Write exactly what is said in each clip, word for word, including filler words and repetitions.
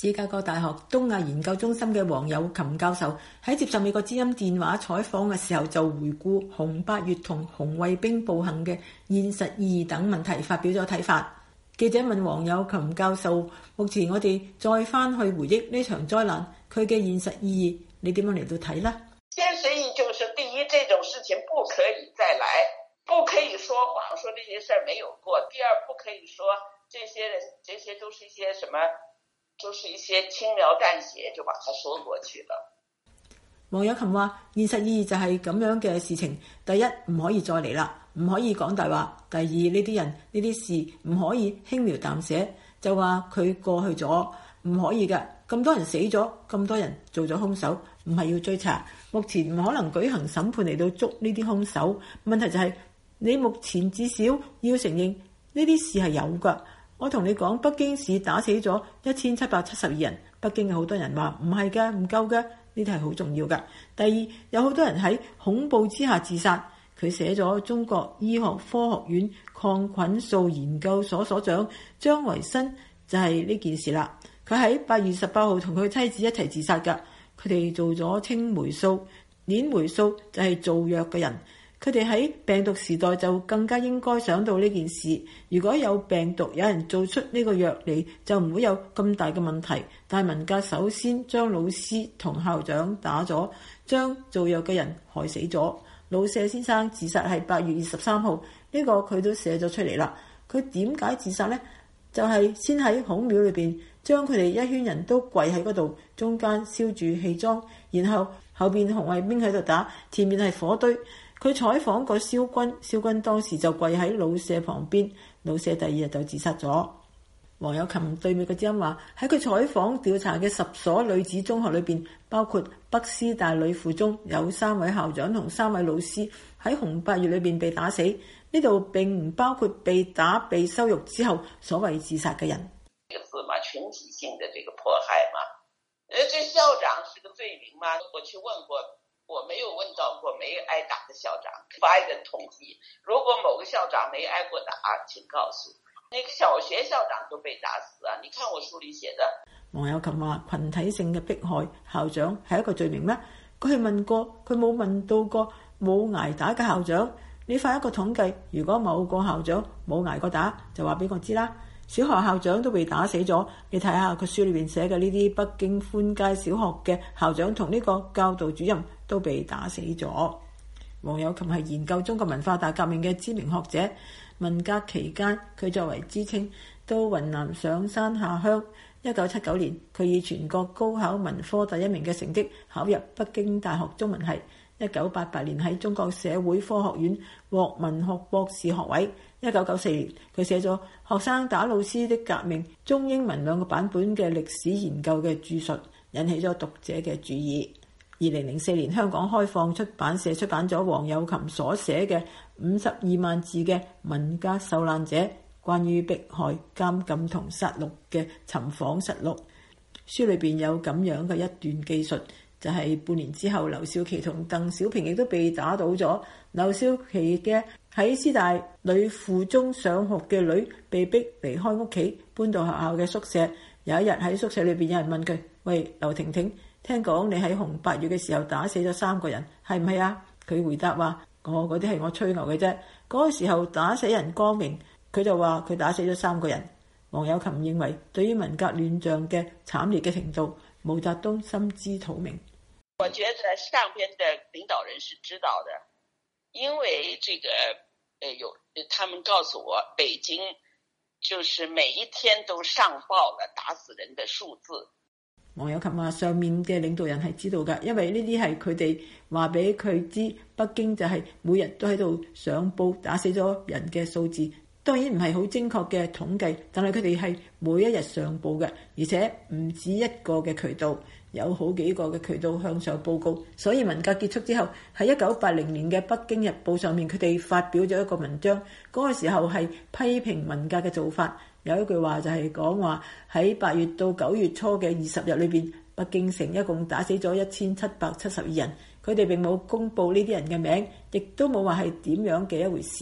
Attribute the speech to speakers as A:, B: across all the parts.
A: 芝加哥大學東亞研究中心嘅黃友琴教授喺接受美國之音電話採訪嘅時候，就回顧紅八月同紅衛兵暴行嘅現實意義等問題發表咗睇法。記者問黃友琴教授：目前我哋再翻去回憶呢場災難，佢嘅現實意義，你點樣嚟到睇呢？
B: 現實意義就是第一，這種事情不可以再來，不可以說謊，說這些事兒沒有過。第二，不可以說這些這些都是一些什麼，就是一些輕描淡寫就把它說過去了。
A: 黃友琴話：現實意義就係咁樣嘅事情，第一唔可以再嚟啦，唔可以講大話；第二，呢啲人呢啲事唔可以輕描淡寫，就話佢過去咗，唔可以嘅。咁多人死咗，咁多人做咗兇手，唔係要追查。目前唔可能舉行審判嚟到捉呢啲兇手。問題就係、是、你目前至少要承認呢啲事係有㗎。我同你講，北京市打死咗一千七百七十二人，北京有好多人話唔係㗎，唔夠㗎，呢啲係好重要㗎。第二，有好多人喺恐怖之下自殺。佢寫咗中國醫學科學院抗菌素研究所所長張維新就係呢件事啦。佢喺八月十八號同佢妻子一齊自殺㗎。佢哋做咗青霉素、鏈霉素，就係做藥嘅人。佢哋喺病毒時代就更加應該想到呢件事。如果有病毒，有人做出呢個藥嚟，就唔會有咁大嘅問題。但係文革首先將老師同校長打咗，將做藥嘅人害死咗。老謝先生自殺係八月二十三號，呢個佢都寫咗出嚟啦。佢點解自殺呢？就係先喺孔廟裏邊將佢哋一圈人都跪喺嗰度，中間燒住氣裝，然後後邊紅衛兵喺度打，前面係火堆。佢採訪過蕭軍，蕭軍當時就跪喺老舍旁邊，老舍第二日就自殺咗。黃友琴對美國之音話：喺佢採訪調查嘅十所女子中學裏邊，包括北師大女附中，有三位校長同三位老師喺紅八月裏邊被打死。呢度並唔包括被打、被羞辱之後所謂自殺嘅人。
B: 這個字嘛，群體性的這個迫害嘛，呃，這校長是個罪名嗎？我去問過，我沒有問到過沒挨打的校長，發一個統計，如果某個校長沒挨過打，請告訴。那個小學校長都被打死啊！你看我書裏寫的。
A: 黃友琴話：群體性嘅迫害校長係一個罪名咩？佢係問過，佢冇問到過冇挨打嘅校長。你發一個統計，如果某個校長冇挨過打，就話俾我知啦。小學校長都被打死咗，你睇下佢書裏邊寫嘅呢啲北京寬街小學嘅校長同呢個教導主任都被打死咗。黃友琴係研究中國文化大革命嘅知名學者。文革期間，佢作為知青到雲南上山下鄉。一九七九年，佢以全國高考文科第一名嘅成績考入北京大學中文系。一九八八年喺中國社會科學院獲文學博士學位。一九九四年，佢寫咗《學生打老師的革命》中英文兩個版本嘅歷史研究嘅著述，引起咗讀者嘅注意。二零零四年，香港開放出版社出版咗黃友琴所寫嘅五十二萬字嘅《文革受難者關於迫害、監禁同殺戮嘅尋訪實錄》。書裏邊有咁樣嘅一段記述，就係、是、半年之後，劉少奇同鄧小平亦都被打倒咗。劉少奇嘅喺師大女附中上學嘅女被逼離開屋企，搬到學校嘅宿舍。有一日喺宿舍裏邊，有人問佢：喂，劉婷婷，聽講你喺紅八月嘅時候打死咗三個人，係唔係啊？佢回答話：我嗰啲係我吹牛嘅啫。嗰個時候打死人光明，佢就話佢打死咗三個人。黃友琴認為，對於文革亂象嘅慘烈嘅程度，毛澤東心知肚明。
B: 我覺得上邊的領導人是知道的，因為這個，呃，有他們告訴我，北京就是每一天都上報了打死人的數字。
A: 黃友琴話：上面嘅領導人係知道㗎，因為呢啲係佢哋話俾佢知，北京就係每日都喺度上報打死咗人嘅數字。當然唔係好精確嘅統計，但係佢哋係每一日上報嘅，而且唔止一個嘅渠道，有好幾個嘅渠道向上報告。所以文革結束之後，喺一九八零年嘅《北京日報》上面，佢哋發表咗一個文章，嗰個時候係批評文革嘅做法。有一句話就係講話喺八月到九月初嘅二十日裏邊，北京城一共打死咗一千七百七十二人。佢哋並冇公佈呢啲人嘅名，亦都冇話係點樣嘅一回事。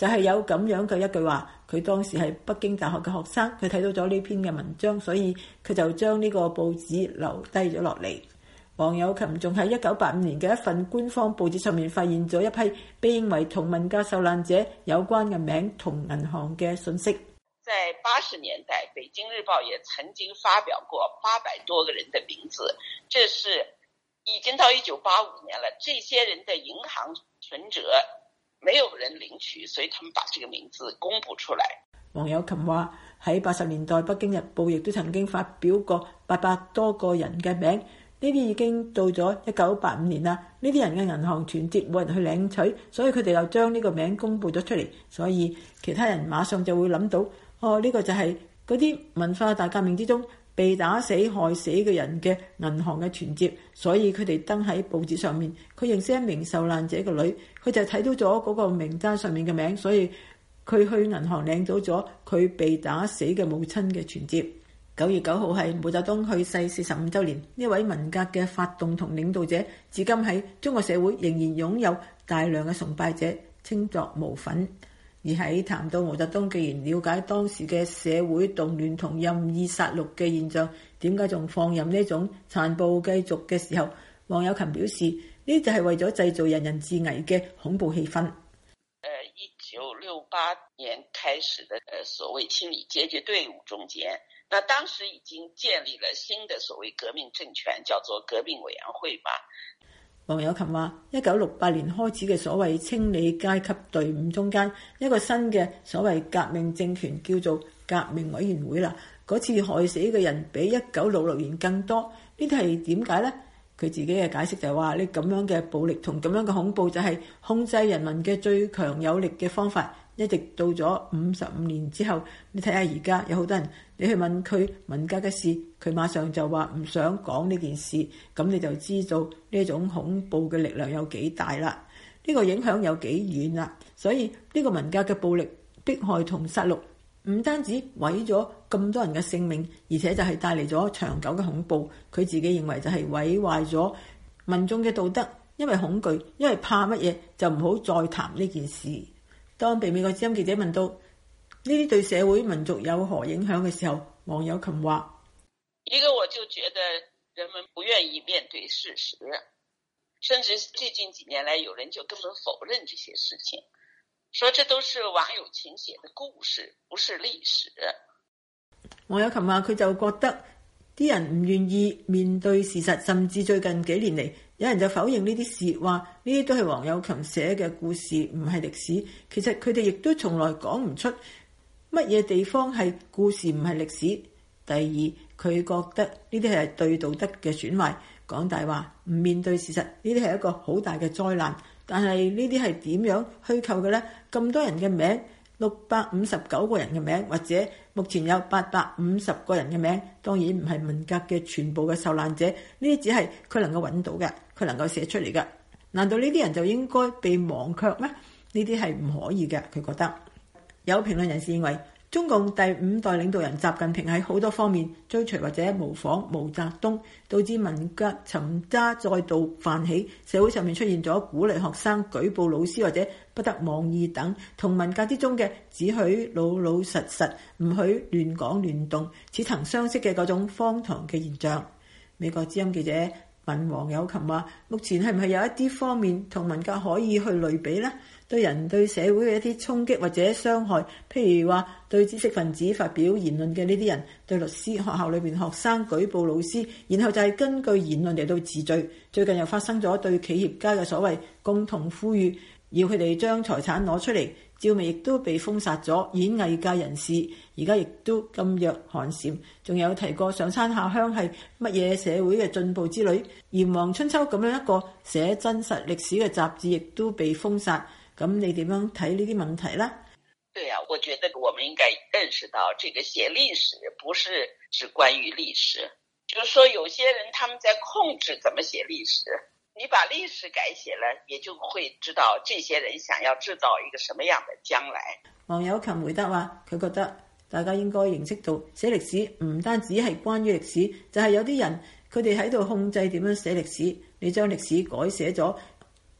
A: 就係有咁樣嘅一句話，佢當時係北京大學嘅學生，佢睇到咗呢篇嘅文章，所以佢就將呢個報紙留低咗落嚟。王有琴仲喺一九八五年嘅一份官方報紙上面發現咗一批被認為同文革受難者有關嘅名同銀行嘅信息。
B: 在八十年代，北京日報也曾經發表過八百多個人的名字，這是已經到一九八五年了，這些人的銀行存折沒有人領取，所以他們把這個名字公布出來。
A: 王有琴話喺八十年代，《北京日報》亦都曾經發表過八百多個人嘅名，呢啲已經到咗一九八五年啦。呢啲人嘅銀行存折冇人去領取，所以佢哋又將呢個名公布咗出嚟，所以其他人馬上就會諗到，哦，呢個就係嗰啲文化大革命之中被打死害死嘅人嘅銀行嘅存折，所以佢哋登喺報紙上面。佢認識一名受難者嘅女，佢就睇到咗嗰個名單上面嘅名，所以佢去銀行領到咗佢被打死嘅母親嘅存折。九月九號係毛澤東去世四十五週年，呢位文革嘅發動同領導者，至今喺中國社會仍然擁有大量嘅崇拜者，稱作毛粉。而喺談到毛澤東既然了解當時嘅社會動亂同任意殺戮嘅現象，點解仲放任呢種殘暴繼續嘅時候，王有琴表示呢就係為咗製造人人自危嘅恐怖氣氛。
B: 一九六八年開始的所謂清理階級隊伍中間，那當時已經建立了新的所謂革命政權，叫做革命委員會嘛。
A: 王有琴話：一九六八年開始嘅所謂清理階級隊伍中間，一個新嘅所謂革命政權叫做革命委員會啦。嗰次害死嘅人比一九六六年更多，呢啲係點解呢？佢自己嘅解釋就係話：呢咁樣嘅暴力同咁樣嘅恐怖就係控制人民嘅最強有力嘅方法。一直到咗五十五年之後，你睇下而家有好多人，你去問佢文革嘅事，佢馬上就話唔想講呢件事，咁你就知道呢種恐怖嘅力量有幾大啦，呢個影響有幾遠啦。所以呢個文革嘅暴力迫害同殺戮，唔單止毀咗咁多人嘅性命，而且就係帶嚟咗長久嘅恐怖。佢自己認為就係毀壞咗民眾嘅道德，因為恐懼，因為怕乜嘢，就唔好再談呢件事。當被美國之音記者問到呢啲對社會民族有何影響嘅時候，王有琴話：
B: 一個我就覺得人們不願意面對事實，甚至最近幾年來有人就根本否認這些事情，說這都是王有琴寫的故事，不是歷史。
A: 王有琴話佢就覺得啲人唔願意面對事實，甚至最近幾年嚟有人就否認呢啲事，話呢啲都係王有琴寫嘅故事，唔係歷史。其實佢哋亦都從來講唔出乜嘢地方係故事，唔係歷史。第二，佢覺得呢啲係對道德嘅損壞，講大話，唔面對事實，呢啲係一個好大嘅災難。但係呢啲係點樣虛構嘅呢？咁多人嘅名，六百五十九個人嘅名，或者目前有八百五十個人嘅名，當然唔係文革嘅全部嘅受難者，呢啲只係佢能夠揾到嘅，佢能夠寫出嚟嘅。難道呢啲人就應該被忘卻咩？呢啲係唔可以嘅。佢覺得有評論人士認為，中共第五代領導人習近平喺好多方面追隨或者模仿毛澤東，導致文革沉渣再度泛起，社會上面出現咗鼓勵學生舉報老師或者不得妄議等，同文革之中嘅只許老老實實，唔許亂講亂動，似曾相識嘅嗰種荒唐嘅現象。美國之音記者問王有琴話：目前係唔係有一啲方面同文革可以去類比呢？對人對社會嘅一啲衝擊或者傷害，譬如話對知識分子發表言論嘅呢啲人，對律師、學校裏邊學生舉報老師，然後就係根據言論嚟到治罪。最近又發生咗對企業家嘅所謂共同富裕，要佢哋將財產攞出嚟，趙薇亦都被封殺咗。演藝界人士而家亦都噤若寒蟬，仲有提過上山下鄉係乜嘢社會嘅進步之類。炎黃春秋咁樣一個寫真實歷史嘅雜誌亦都被封殺。咁你點樣睇呢啲問題呢？
B: 對啊，我覺得我們應該認識到，這個寫歷史不是只關於歷史，就是說有些人他們在控制怎麼寫歷史。你把歷史改寫了，也就會知道這些人想要製造一個什麼樣的將來。
A: 王有琴回答話，佢覺得大家應該認識到，寫歷史唔單止係關於歷史，就係有啲人佢哋喺度控制點樣寫歷史。你將歷史改寫咗，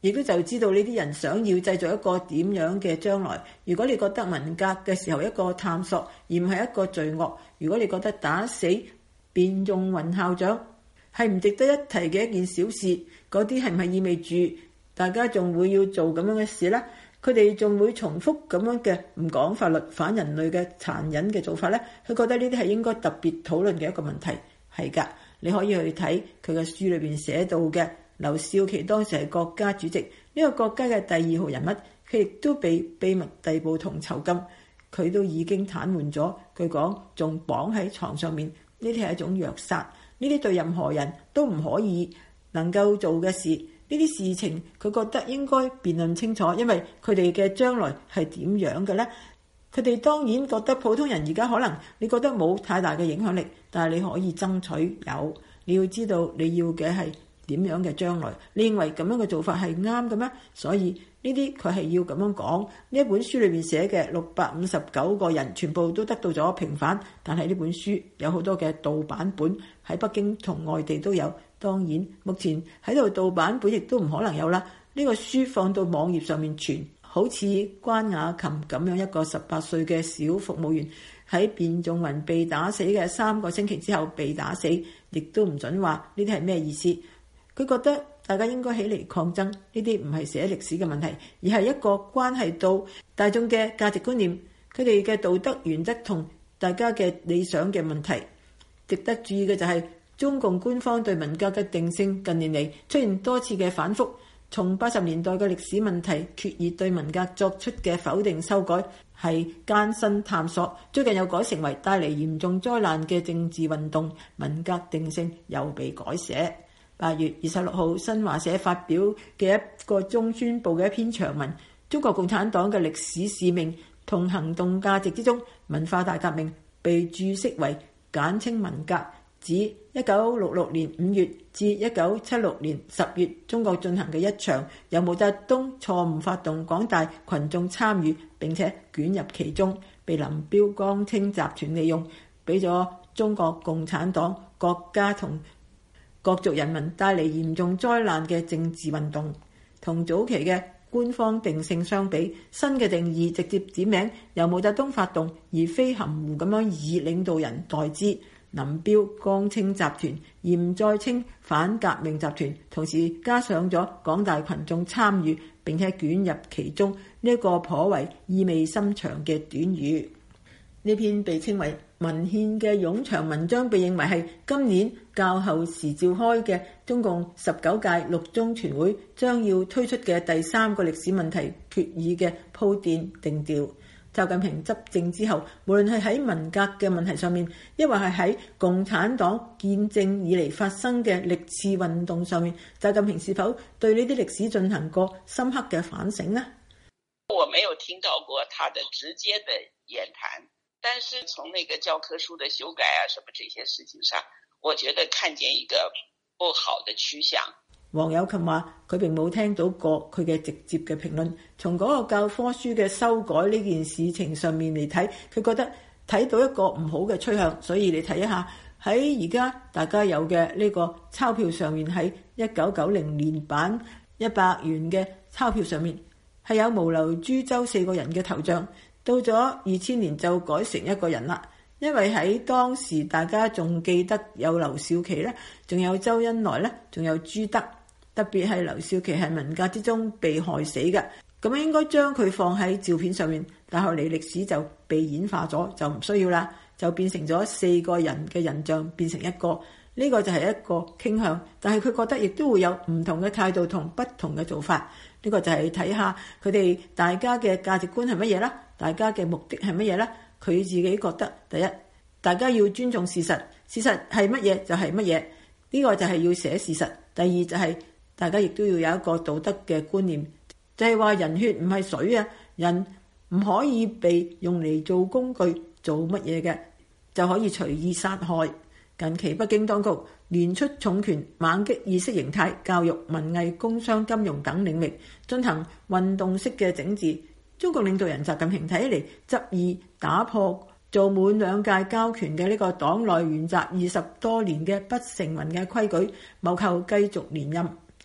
A: 亦都就知道呢啲人想要製造一個點樣嘅將來。如果你覺得文革嘅時候一個探索而唔係一個罪惡，如果你覺得打死卞仲雲校長係唔值得一提嘅一件小事，嗰啲係唔係意味住大家仲會要做咁樣嘅事呢？佢哋仲會重複咁樣嘅唔講法律、反人類嘅殘忍嘅做法呢？佢覺得呢啲係應該特別討論嘅一個問題。係㗎，你可以去睇佢嘅書裏邊寫到嘅。劉少奇當時係國家主席，呢個國家嘅第二號人物，佢亦都被秘密逮捕同囚禁，佢都已經癱瘓咗。佢講仲綁喺床上面，呢啲係一種虐殺，呢啲對任何人都唔可以能夠做嘅事。呢啲事情佢覺得應該辯論清楚，因為佢哋嘅將來係點樣嘅呢？佢哋當然覺得普通人而家可能你覺得冇太大嘅影響力，但係你可以爭取有。你要知道你要嘅係點樣嘅將來？你認為咁樣嘅做法係啱嘅咩？所以呢啲佢係要咁樣講。呢一本書裏面寫嘅六百五十九個人全部都得到咗平反，但係呢本書有好多嘅盜版本，喺北京同外地都有。當然目前喺度盜版本亦都唔可能有啦。呢個書放到網頁上面傳，好似關雅琴咁樣一個十八歲嘅小服務員喺卞仲雲被打死嘅三個星期之後被打死，亦都唔準話呢啲係咩意思。佢覺得大家應該起嚟抗爭，呢啲唔係寫歷史嘅問題，而係一個關係到大眾嘅價值觀念，佢哋嘅道德原則同大家嘅理想嘅問題。值得注意嘅就係、是、中共官方對文革嘅定性近年嚟出現多次嘅反覆，從八十年代嘅歷史問題決議對文革作出嘅否定修改係艱辛探索，最近又改成為帶嚟嚴重災難嘅政治運動，文革定性又被改寫。八月二十六號，新華社發表嘅一個中宣部嘅一篇長文，中國共產黨嘅歷史使命同行動價值之中，文化大革命被注釋為簡稱文革，指一九六六年五月至一九七六年十月中國進行嘅一場由毛澤東錯誤發動、廣大群眾參與並且捲入其中，被林彪江青集團利用，俾咗中國共產黨、國家同各族人民帶嚟嚴重災難嘅政治運動。同早期嘅官方定性相比，新嘅定義直接指明由毛澤東發動，而非含糊咁樣以領導人代之。林彪江青集團現再稱反革命集團，同時加上咗廣大群眾參與並且捲入其中，呢一個頗為意味深長嘅短語。呢篇被稱為文獻嘅冗長文章，被認為係今年較後時召開嘅中共十九屆六中全會將要推出嘅第三個歷史問題決議嘅鋪墊定調。習近平執政之後，無論係喺文革嘅問題上面，抑或係喺共產黨建政以嚟發生嘅歷次運動上面，習近平是否對呢啲歷史進行過深刻嘅反省呢？
B: 我沒有聽到過他的直接的言談，但是從那個教科書的修改啊，什麼這些事情上，我覺得看見一個不好的趨向。
A: 黃友琴話：佢並冇聽到過佢嘅直接嘅評論。從嗰個教科書嘅修改呢件事情上面嚟睇，佢覺得睇到一個唔好嘅趨向。所以你睇一下喺而家大家有嘅呢個鈔票上面，喺一九九零年版一百元嘅鈔票上面係有毛劉朱周四個人嘅頭像，到咗二千年就改成一個人啦。因為喺當時大家仲記得有劉少奇咧，仲有周恩來咧，仲有朱德。特別係劉少奇係文革之中被害死嘅，咁樣應該將佢放喺照片上面，但後嚟歷史就被演化咗，就唔需要啦，就變成咗四個人嘅人像變成一個，呢個就係一個傾向。但係佢覺得亦都會有唔同嘅態度同不同嘅做法，呢個就係睇下佢哋大家嘅價值觀係乜嘢啦，大家嘅目的係乜嘢啦。佢自己覺得第一，大家要尊重事實，事實係乜嘢就係乜嘢，呢個就係要寫事實。第二就係大家亦都要有一個道德嘅觀念，就係話人血唔係水啊，人唔可以被用嚟做工具做乜嘢嘅，就可以隨意殺害。近期北京當局連出重拳，猛擊意識形態、教育、文藝、工商、金融等領域，進行運動式嘅整治。中國領導人習近平睇起嚟執意打破做滿兩屆交權嘅呢個黨內沿襲二十多年嘅不成文嘅規矩，謀求繼續連任。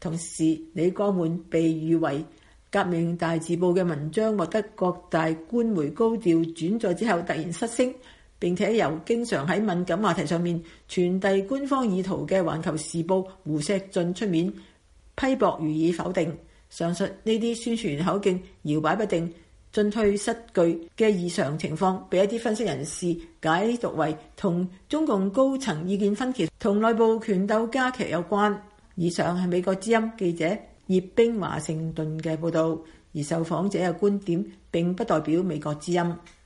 A: 同時，李光滿被譽為革命大字報嘅文章獲得各大官媒高調轉載之後，突然失聲，並且由經常喺敏感話題上面傳遞官方意圖嘅《環球時報》胡錫進出面批駁予以否定。上述呢啲宣傳口徑搖擺不定、進退失據嘅異常情況，被一啲分析人士解讀為同中共高層意見分歧同內部權鬥加劇有關。以上係美國之音記者葉冰華盛頓嘅報導，而受訪者嘅觀點並不代表美國之音。